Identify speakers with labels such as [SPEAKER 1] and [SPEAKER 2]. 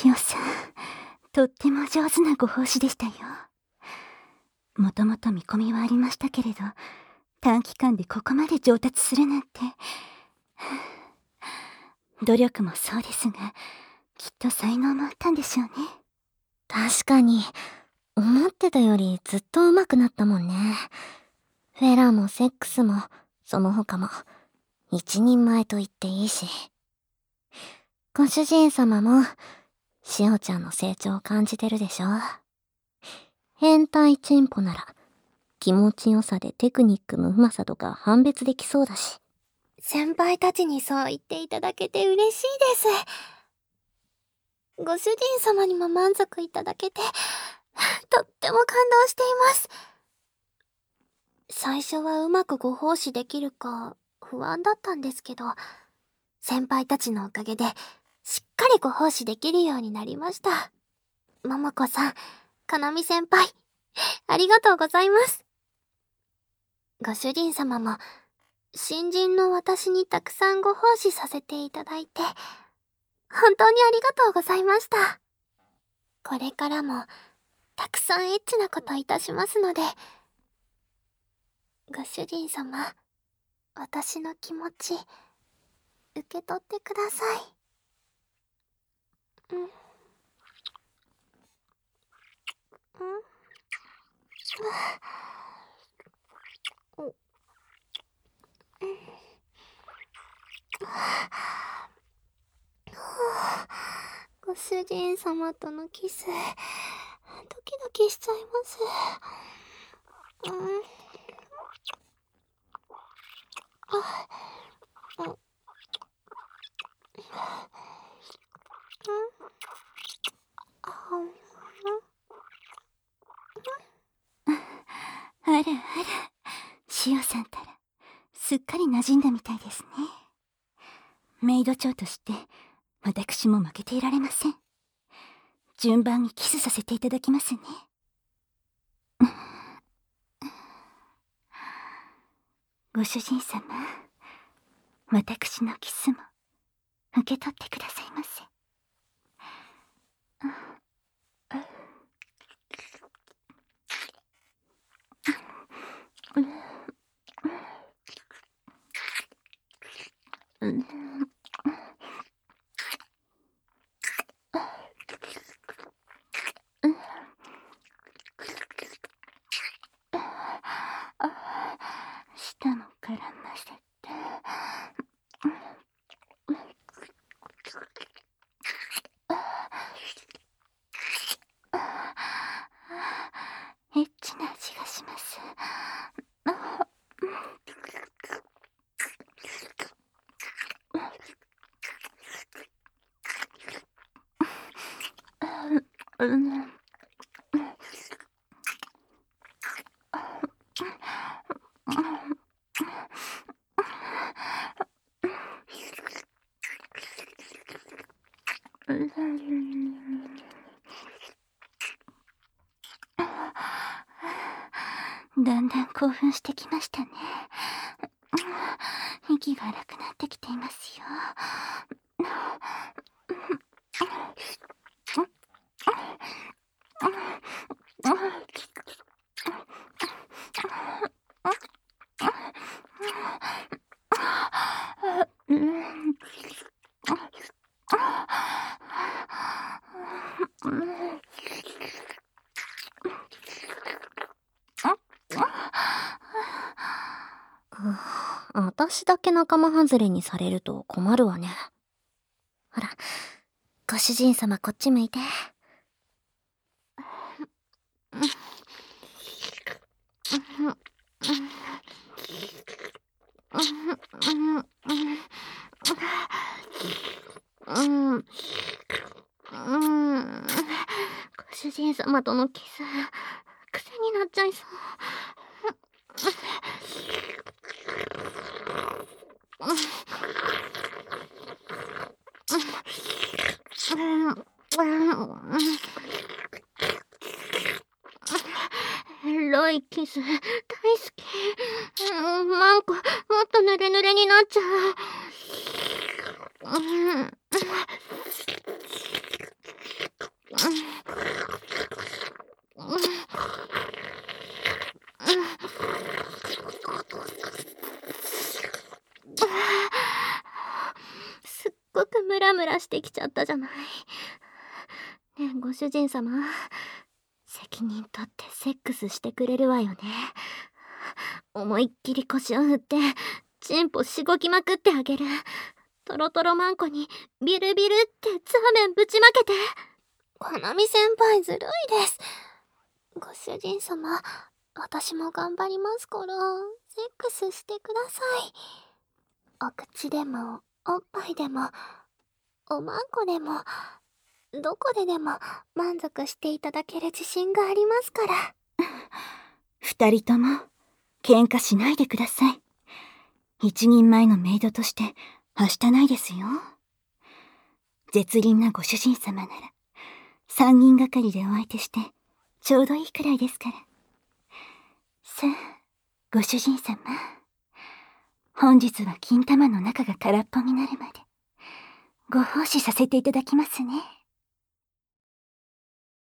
[SPEAKER 1] しおさん、とっても上手なご奉仕でしたよ。もともと見込みはありましたけれど、短期間でここまで上達するなんて。努力もそうですが、きっと才能もあったんでしょうね。
[SPEAKER 2] 確かに、思ってたよりずっと上手くなったもんね。フェラーもセックスも、その他も、一人前と言っていいし。ご主人様も、しおちゃんの成長を感じてるでしょ。変態チンポなら、気持ちよさでテクニックのうまさとか判別できそうだし。
[SPEAKER 3] 先輩たちにそう言っていただけて嬉しいです。ご主人様にも満足いただけて、とっても感動しています。最初はうまくご奉仕できるか不安だったんですけど、先輩たちのおかげでしっかりご奉仕できるようになりました。桃子さん、かなみ先輩、ありがとうございます。ご主人様も新人の私にたくさんご奉仕させていただいて、本当にありがとうございました。これからもたくさんエッチなこといたしますので、ご主人様、私の気持ち受け取ってください。ご主人様とのキス、ドキドキしちゃいます。
[SPEAKER 1] あらあら、しおさんたら、すっかり馴染んだみたいですね。メイド長として、私も負けていられません。順番にキスさせていただきますね。ご主人様、私のキスも受け取ってくださいませ。舌も絡ませて。エッチな味がします。だんだん興奮してきましたね。息が荒くなってきていますよ。
[SPEAKER 2] 私だけ仲間外れにされると困るわね。ほら、ご主人様こっち向いて。ご主人様とのキス、癖になっちゃいそう。エロいキス、大好き。マンコ、もっとヌレヌレになっちゃう。 すっごくムラムラしてきちゃったじゃない。ねえ、ご主人様、責任取ってセックスしてくれるわよね。思いっきり腰を振って、チンポしごきまくってあげる。トロトロマンコにビルビルってザーメンぶちまけて。
[SPEAKER 3] コナミ先輩ずるいです。ご主人様、私も頑張りますから、セックスしてください。お口でも、おっぱいでも、おまんこでも、どこででも満足していただける自信がありますから。
[SPEAKER 1] 二人とも、喧嘩しないでください。一人前のメイドとして、はしたないですよ。絶倫なご主人様なら、三人がかりでお相手して、ちょうどいいくらいですから。さあ、ご主人様。本日は金玉の中が空っぽになるまで、ご奉仕させていただきますね。